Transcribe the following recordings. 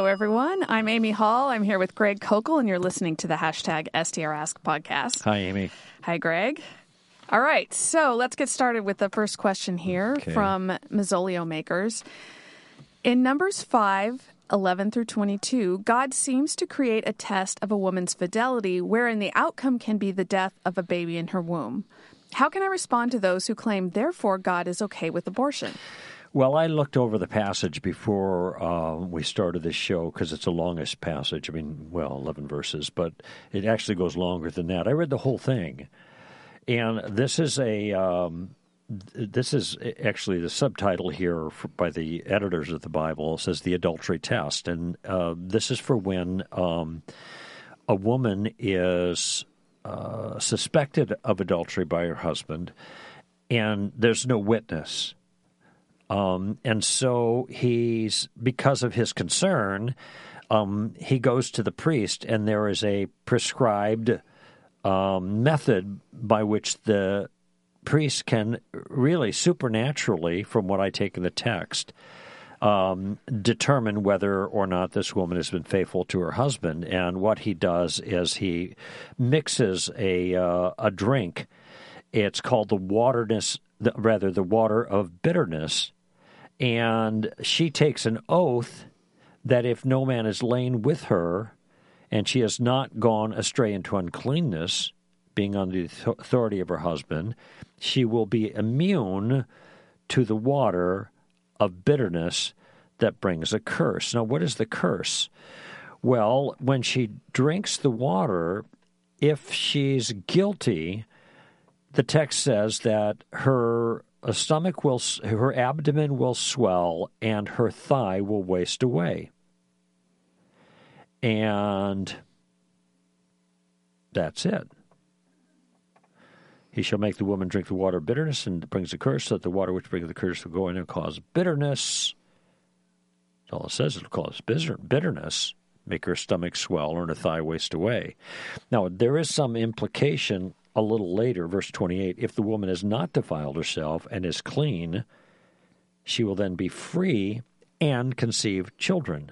Hello, everyone. I'm Amy Hall. I'm here with Greg Kokel, and you're listening to the hashtag STRask podcast. Hi, Amy. Hi, Greg. All right, so let's get started with the first question here from Mazzolio Makers. In Numbers 5:11 through 22, God seems to create a test of a woman's fidelity wherein the outcome can be the death of a baby in her womb. How can I respond to those who claim, therefore, God is okay with abortion? Well, I looked over the passage before we started this show because it's the longest passage. 11 verses, but it actually goes longer than that. I read the whole thing, and this is actually the subtitle here by the editors of the Bible. It says the adultery test, and this is for when a woman is suspected of adultery by her husband, and there's no witness. And so because of his concern, he goes to the priest, and there is a prescribed method by which the priest can really supernaturally, from what I take in the text, determine whether or not this woman has been faithful to her husband. And what he does is he mixes a drink. It's called the water of bitterness. And she takes an oath that if no man is lain with her and she has not gone astray into uncleanness, being under the authority of her husband, she will be immune to the water of bitterness that brings a curse. Now, what is the curse? Well, when she drinks the water, if she's guilty, the text says that her abdomen will swell and her thigh will waste away. And that's it. He shall make the woman drink the water of bitterness, and brings a curse, so that the water which brings the curse will go in and cause bitterness. That's all it says. It'll cause bitterness, make her stomach swell and her thigh waste away. Now, there is some implication a little later, verse 28, if the woman has not defiled herself and is clean, she will then be free and conceive children.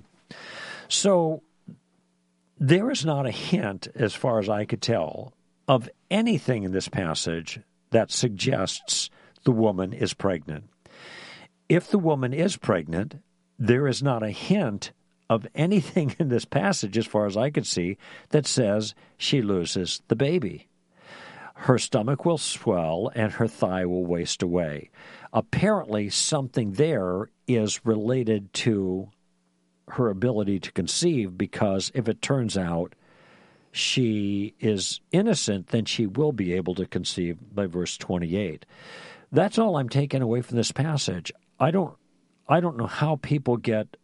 So there is not a hint, as far as I could tell, of anything in this passage that suggests the woman is pregnant. If the woman is pregnant, there is not a hint of anything in this passage, as far as I could see, that says she loses the baby. Her stomach will swell and her thigh will waste away. Apparently, something there is related to her ability to conceive, because if it turns out she is innocent, then she will be able to conceive by verse 28. That's all I'm taking away from this passage. I don't know how people get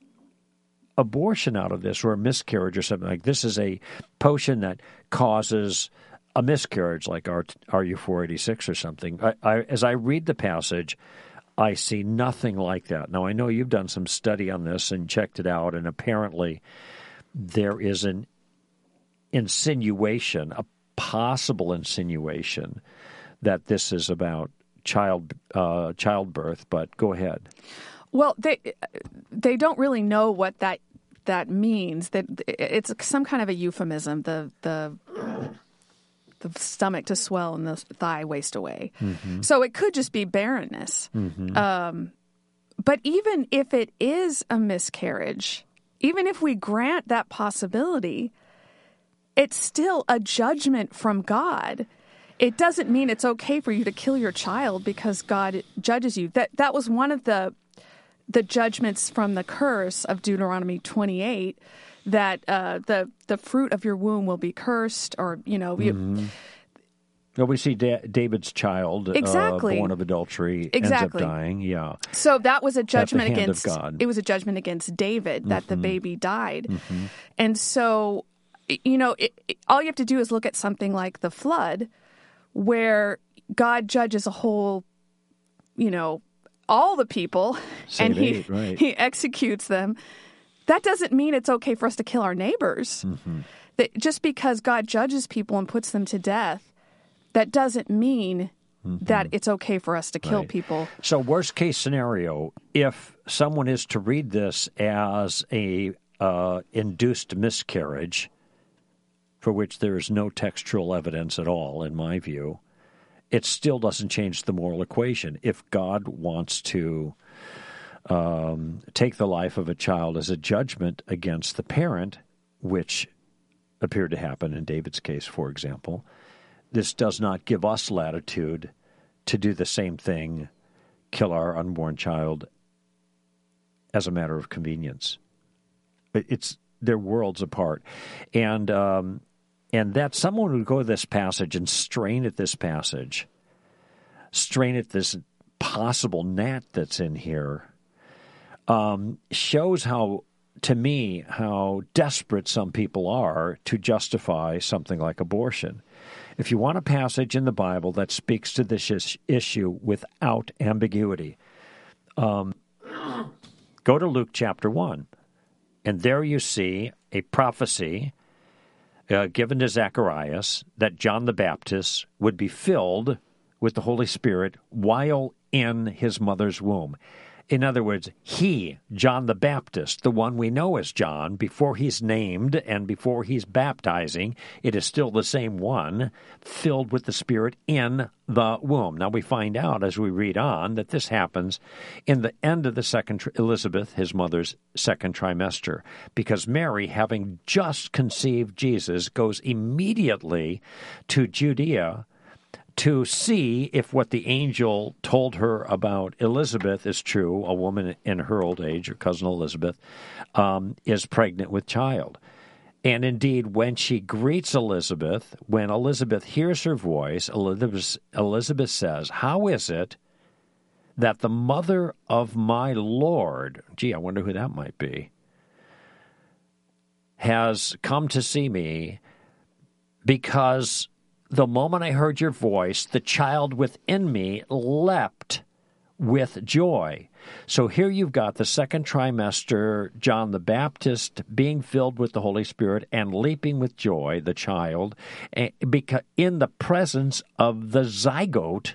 abortion out of this, or a miscarriage or something like this. Is a potion that causes a miscarriage, like RU486 or something. As I read the passage, I see nothing like that. Now, I know you've done some study on this and checked it out, and apparently there is an insinuation, a possible insinuation, that this is about childbirth, but go ahead. Well, they don't really know what that means. That it's some kind of a euphemism. The stomach to swell and the thigh waste away. Mm-hmm. So it could just be barrenness. Mm-hmm. But even if it is a miscarriage, even if we grant that possibility, it's still a judgment from God. It doesn't mean it's okay for you to kill your child because God judges you. That was one of the judgments from the curse of Deuteronomy 28, that the fruit of your womb will be cursed, or, Well, we see David's child, born of adultery, ends up dying. Yeah. So that was a judgment against God. It was a judgment against David that the baby died. Mm-hmm. And so, all you have to do is look at something like the flood, where God judges a whole, all the people, and he executes them. That doesn't mean it's okay for us to kill our neighbors. Mm-hmm. That just because God judges people and puts them to death, that doesn't mean that it's okay for us to kill people. So worst case scenario, if someone is to read this as a induced miscarriage, for which there is no textual evidence at all, in my view, it still doesn't change the moral equation. If God wants to take the life of a child as a judgment against the parent, which appeared to happen in David's case, for example, this does not give us latitude to do the same thing, kill our unborn child as a matter of convenience. They're worlds apart. And that someone would go to this passage and strain at this passage, strain at this possible gnat that's in here, shows to me how desperate some people are to justify something like abortion. If you want a passage in the Bible that speaks to this issue without ambiguity, go to Luke chapter 1, and there you see a prophecy given to Zacharias that John the Baptist would be filled with the Holy Spirit while in his mother's womb. In other words, he, John the Baptist, the one we know as John, before he's named and before he's baptizing, it is still the same one, filled with the Spirit in the womb. Now we find out as we read on that this happens in the end of the Elizabeth, his mother's second trimester, because Mary, having just conceived Jesus, goes immediately to Judea to see if what the angel told her about Elizabeth is true, a woman in her old age, her cousin Elizabeth, is pregnant with child. And indeed, when she greets Elizabeth, when Elizabeth hears her voice, Elizabeth says, "How is it that the mother of my Lord," gee, I wonder who that might be, "has come to see me, because the moment I heard your voice, the child within me leapt with joy." So here you've got the second trimester, John the Baptist being filled with the Holy Spirit and leaping with joy, the child, in the presence of the zygote,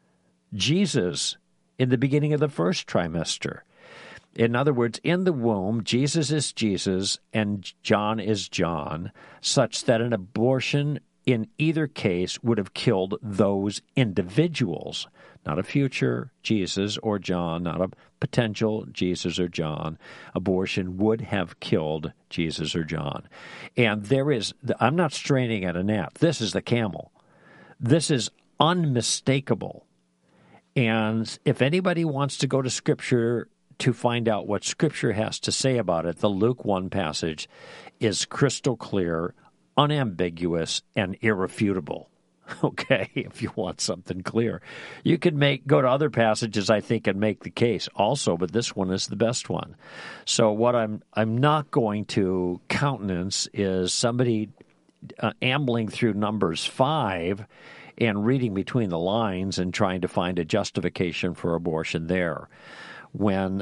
Jesus, in the beginning of the first trimester. In other words, in the womb, Jesus is Jesus and John is John, such that an abortion in either case would have killed those individuals, not a future Jesus or John, not a potential Jesus or John. Abortion would have killed Jesus or John. And I'm not straining at a gnat. This is the camel. This is unmistakable. And if anybody wants to go to Scripture to find out what Scripture has to say about it, the Luke 1 passage is crystal clear, unambiguous, and irrefutable. Okay, if you want something clear. You could go to other passages, I think, and make the case also, but this one is the best one. So what I'm not going to countenance is somebody ambling through Numbers 5 and reading between the lines and trying to find a justification for abortion there. When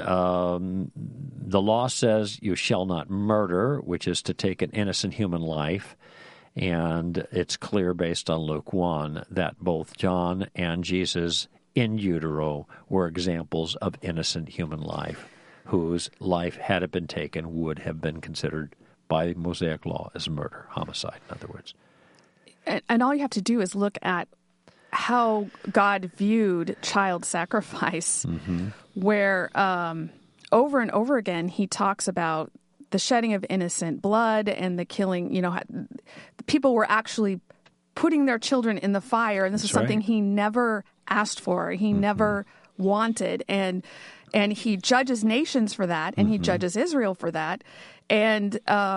the law says you shall not murder, which is to take an innocent human life, and it's clear based on Luke 1 that both John and Jesus in utero were examples of innocent human life, whose life, had it been taken, would have been considered by Mosaic law as murder, homicide, in other words. And all you have to do is look at how God viewed child sacrifice, where over and over again he talks about the shedding of innocent blood and the killing. People were actually putting their children in the fire, and this is something he never asked for. He never wanted, and he judges nations for that, and he judges Israel for that, and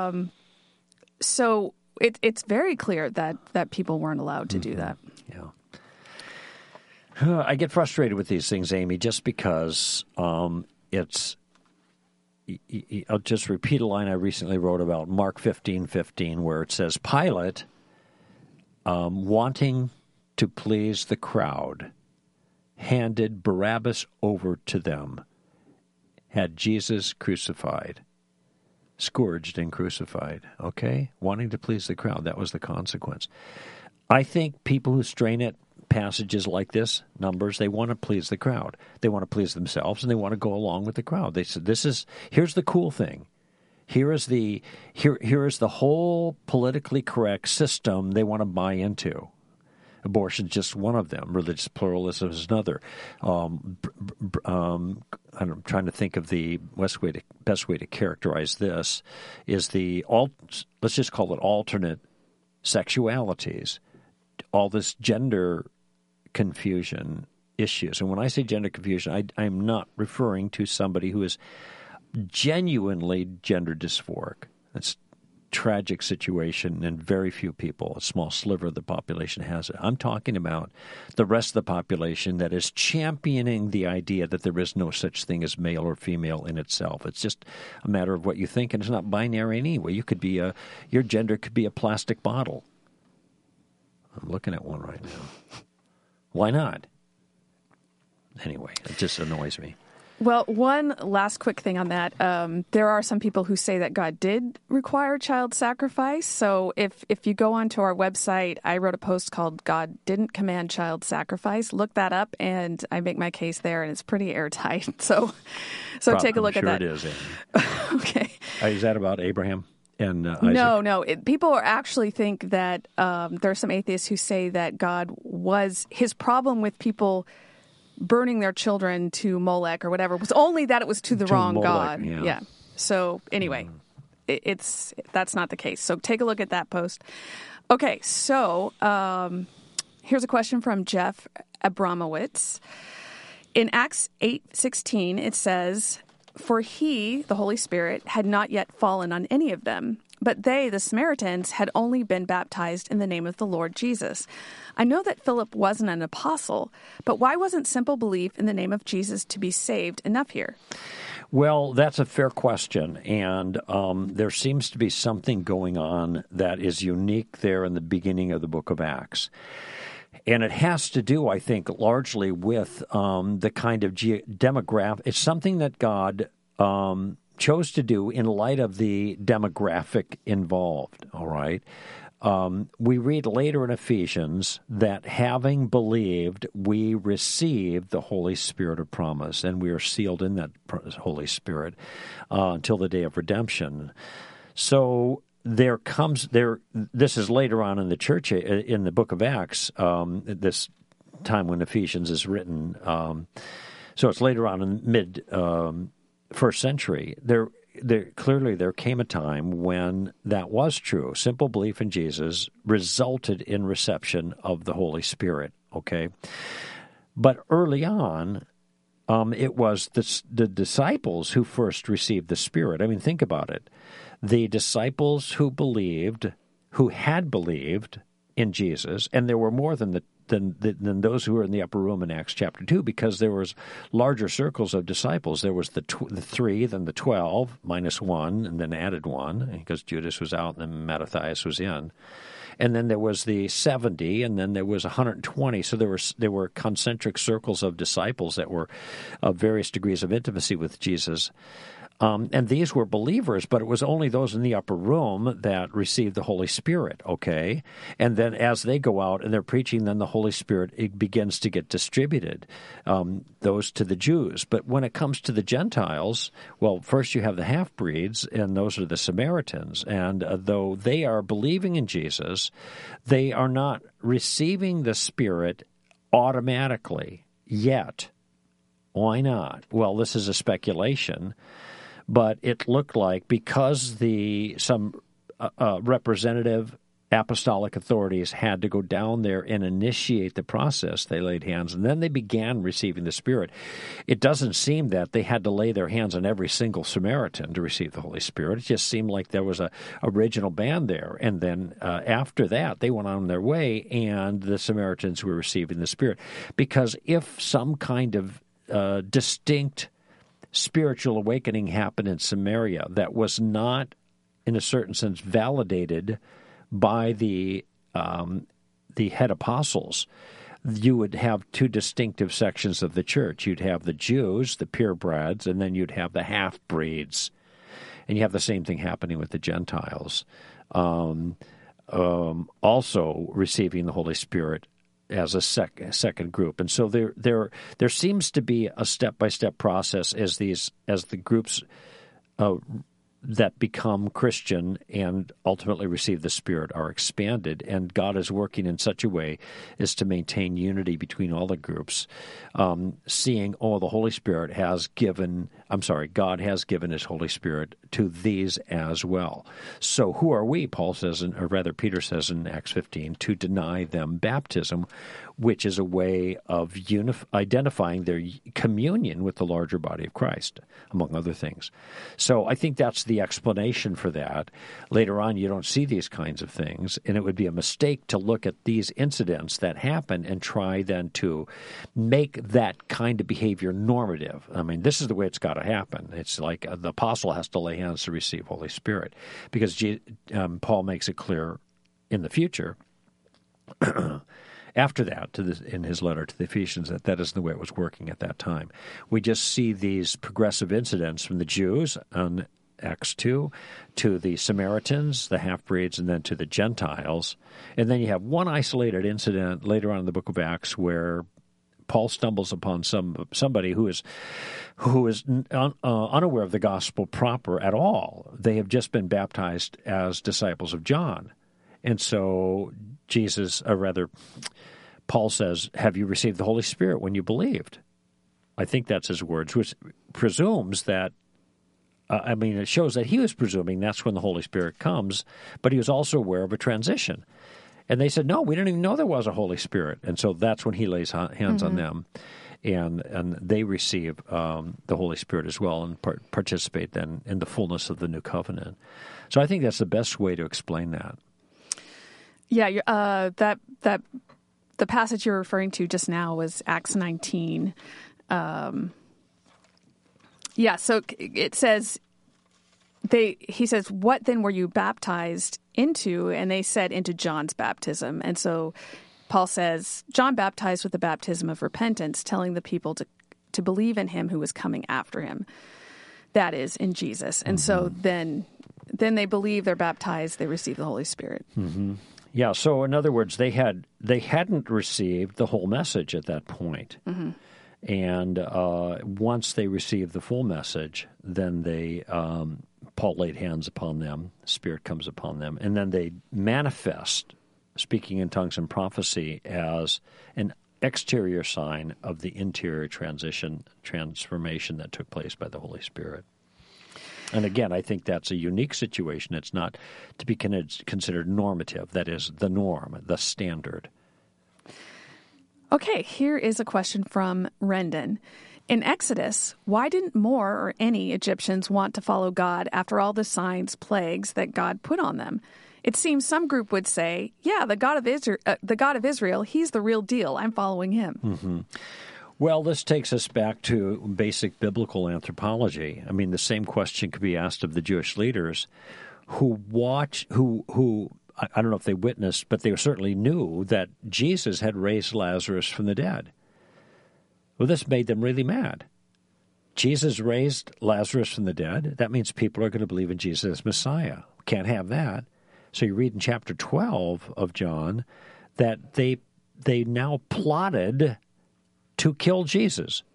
so it's very clear that people weren't allowed to do that. Yeah. I get frustrated with these things, Amy, just because it's. I'll just repeat a line I recently wrote about Mark 15:15, where it says, Pilate, wanting to please the crowd, handed Barabbas over to them, had Jesus crucified, scourged and crucified. Okay? Wanting to please the crowd. That was the consequence. I think people who strain at passages like this, Numbers, they want to please the crowd. They want to please themselves, and they want to go along with the crowd. They said, here's the cool thing. Here is the whole politically correct system they want to buy into. Abortion is just one of them. Religious pluralism is another. I'm trying to think of the best way to characterize this is let's just call it alternate sexualities. All this gender confusion issues. And when I say gender confusion, I'm not referring to somebody who is genuinely gender dysphoric. It's a tragic situation, and very few people, a small sliver of the population, has it. I'm talking about the rest of the population that is championing the idea that there is no such thing as male or female in itself. It's just a matter of what you think, and it's not binary anyway. You could be your gender could be a plastic bottle. I'm looking at one right now. Why not? Anyway, it just annoys me. Well, one last quick thing on that. There are some people who say that God did require child sacrifice. So if you go onto our website, I wrote a post called God Didn't Command Child Sacrifice. Look that up, and I make my case there, and it's pretty airtight. So take a look at that. It is, Amy. Okay. Is that about Abraham? And Isaac? No. People actually think that there are some atheists who say that his problem with people burning their children to Molech or whatever was only that it was to the wrong Molech, god. Yeah. So anyway, that's not the case. So take a look at that post. Okay, so here's a question from Jeff Abramowitz. In Acts 8:16, it says, "For he, the Holy Spirit, had not yet fallen on any of them, but they, the Samaritans, had only been baptized in the name of the Lord Jesus. I know that Philip wasn't an apostle, but why wasn't simple belief in the name of Jesus to be saved enough here?" Well, that's a fair question, and there seems to be something going on that is unique there in the beginning of the book of Acts. And it has to do, I think, largely with the kind of demographic. It's something that God chose to do in light of the demographic involved, all right? We read later in Ephesians that having believed, we receive the Holy Spirit of promise, and we are sealed in that Holy Spirit until the day of redemption. So this is later on in the church, in the book of Acts, this time when Ephesians is written. So it's later on in mid-first century. Clearly there came a time when that was true. Simple belief in Jesus resulted in reception of the Holy Spirit, okay? But early on, it was the disciples who first received the Spirit. I mean, think about it. The disciples who had believed in Jesus, and there were more than those who were in the upper room in Acts chapter 2, because there was larger circles of disciples. There was the 3, then the 12, minus 1, and then added 1, because Judas was out and then Mattathias was in. And then there was the 70, and then there was 120. So there were concentric circles of disciples that were of various degrees of intimacy with Jesus. And these were believers, but it was only those in the upper room that received the Holy Spirit, okay? And then as they go out and they're preaching, then the Holy Spirit begins to get distributed, those to the Jews. But when it comes to the Gentiles, well, first you have the half-breeds, and those are the Samaritans. And though they are believing in Jesus, they are not receiving the Spirit automatically yet. Why not? Well, this is a speculation. But it looked like because some representative apostolic authorities had to go down there and initiate the process, they laid hands, and then they began receiving the Spirit. It doesn't seem that they had to lay their hands on every single Samaritan to receive the Holy Spirit. It just seemed like there was a original band there, and then after that, they went on their way, and the Samaritans were receiving the Spirit. Because if some kind of distinct spiritual awakening happened in Samaria that was not, in a certain sense, validated by the head apostles, you would have two distinctive sections of the church. You'd have the Jews, the purebreds, and then you'd have the half-breeds. And you have the same thing happening with the Gentiles. Also receiving the Holy Spirit as a second group. And so there seems to be a step-by-step process as the groups that become Christian and ultimately receive the Spirit are expanded, and God is working in such a way as to maintain unity between all the groups, seeing, the Holy Spirit God has given His Holy Spirit to these as well. So who are we, Paul says, or rather Peter says in Acts 15, to deny them baptism, which is a way of identifying their communion with the larger body of Christ, among other things. So I think that's the explanation for that. Later on, you don't see these kinds of things, and it would be a mistake to look at these incidents that happen and try then to make that kind of behavior normative. I mean, this is the way it's got to happen. It's like the apostle has to lay hands to receive Holy Spirit, because Paul makes it clear in the future after that, in his letter to the Ephesians, that isn't the way it was working at that time. We just see these progressive incidents from the Jews on Acts 2 to the Samaritans, the half-breeds, and then to the Gentiles. And then you have one isolated incident later on in the book of Acts where Paul stumbles upon somebody who is unaware of the gospel proper at all. They have just been baptized as disciples of John. And so Paul says, have you received the Holy Spirit when you believed? I think that's his words, which presumes that, it shows that he was presuming that's when the Holy Spirit comes, but he was also aware of a transition. And they said, no, we didn't even know there was a Holy Spirit. And so that's when he lays hands on them, and they receive the Holy Spirit as well and participate then in the fullness of the new covenant. So I think that's the best way to explain that. Yeah, that the passage you're referring to just now was Acts 19. So it says, he says, what then were you baptized into? And they said, into John's baptism. And so Paul says, John baptized with the baptism of repentance, telling the people to believe in him who was coming after him. That is, in Jesus. And so then they believe, they're baptized, they receive the Holy Spirit. Mm-hmm. Yeah, so in other words, they hadn't received the whole message at that point. Mm-hmm. And once they received the full message, then Paul laid hands upon them, the Spirit comes upon them, and then they manifest speaking in tongues and prophecy as an exterior sign of the interior transformation that took place by the Holy Spirit. And again, I think that's a unique situation. It's not to be considered normative. That is the norm, the standard. Okay, here is a question from Rendon. In Exodus, why didn't more or any Egyptians want to follow God after all the signs, plagues that God put on them? It seems some group would say, yeah, the God of Israel, he's the real deal. I'm following him. Mm-hmm. Well, this takes us back to basic biblical anthropology. I mean, the same question could be asked of the Jewish leaders who I don't know if they witnessed, but they certainly knew that Jesus had raised Lazarus from the dead. Well, this made them really mad. Jesus raised Lazarus from the dead. That means people are going to believe in Jesus as Messiah. Can't have that. So you read in chapter 12 of John that they now plotted to kill Jesus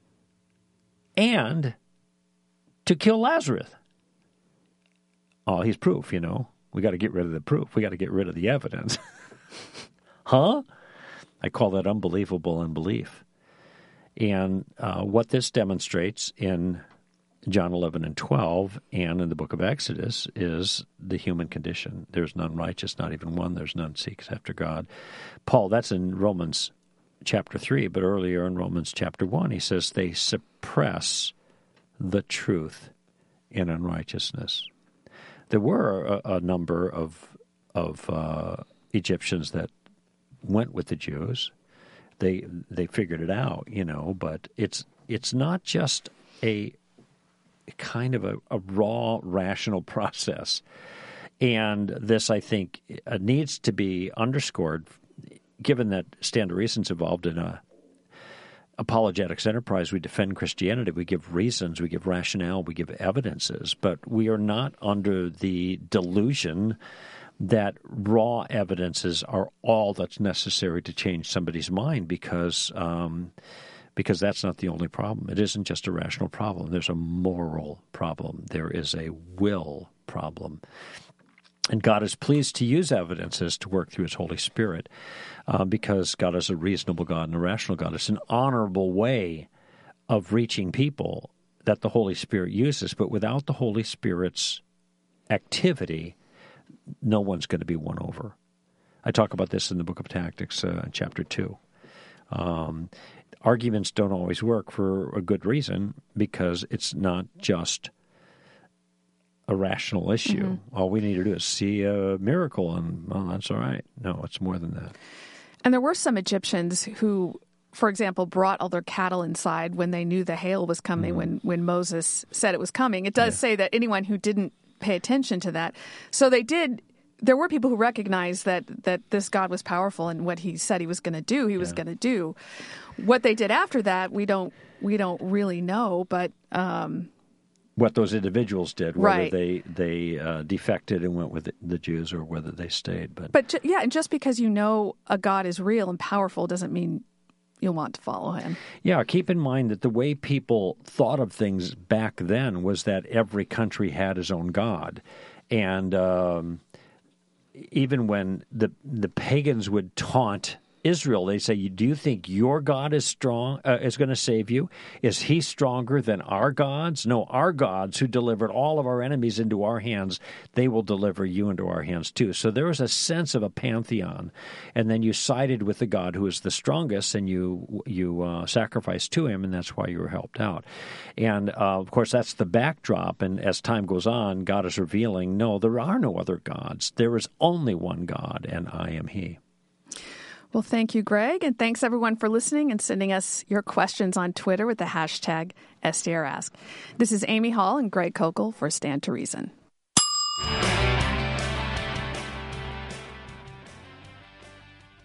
and to kill Lazarus. Oh, he's proof, We got to get rid of the proof. We got to get rid of the evidence. Huh? I call that unbelievable unbelief. And what this demonstrates in John 11 and 12 and in the book of Exodus is the human condition. There's none righteous, not even one. There's none seeks after God. Paul, that's in Romans chapter 3, but earlier in Romans chapter 1, he says they suppress the truth in unrighteousness. There were a number of Egyptians that went with the Jews. They figured it out, but it's not just a kind of a raw, rational process. And this, I think, needs to be underscored, given that Stand to Reason's involved in a apologetics enterprise. We defend Christianity. We give reasons. We give rationale. We give evidences. But we are not under the delusion that raw evidences are all that's necessary to change somebody's mind, because that's not the only problem. It isn't just a rational problem. There's a moral problem. There is a will problem. And God is pleased to use evidences to work through His Holy Spirit, because God is a reasonable God and a rational God. It's an honorable way of reaching people that the Holy Spirit uses, but without the Holy Spirit's activity, no one's going to be won over. I talk about this in the Book of Tactics, chapter 2. Arguments don't always work for a good reason, because it's not just a rational issue. Mm-hmm. All we need to do is see a miracle, and, well, that's all right. No, it's more than that. And there were some Egyptians who, for example, brought all their cattle inside when they knew the hail was coming, when Moses said it was coming. It does say that anyone who didn't pay attention to that. So they did. There were people who recognized that this God was powerful, and what He said He was going to do, He was going to do. What they did after that, we don't really know, but what those individuals did, whether they defected and went with the Jews, or whether they stayed. But and just because you know a God is real and powerful doesn't mean you'll want to follow Him. Yeah, keep in mind that the way people thought of things back then was that every country had its own God. And even when the pagans would taunt Israel, they say, "Do you think your God is strong? Is going to save you? Is He stronger than our gods? No, our gods, who delivered all of our enemies into our hands, they will deliver you into our hands too." So there was a sense of a pantheon, and then you sided with the God who is the strongest, and you sacrificed to Him, and that's why you were helped out. And of course, that's the backdrop. And as time goes on, God is revealing, no, there are no other gods. There is only one God, and I am He. Well, thank you, Greg, and thanks everyone for listening and sending us your questions on Twitter with the hashtag SDRask. This is Amy Hall and Greg Kokel for Stand to Reason.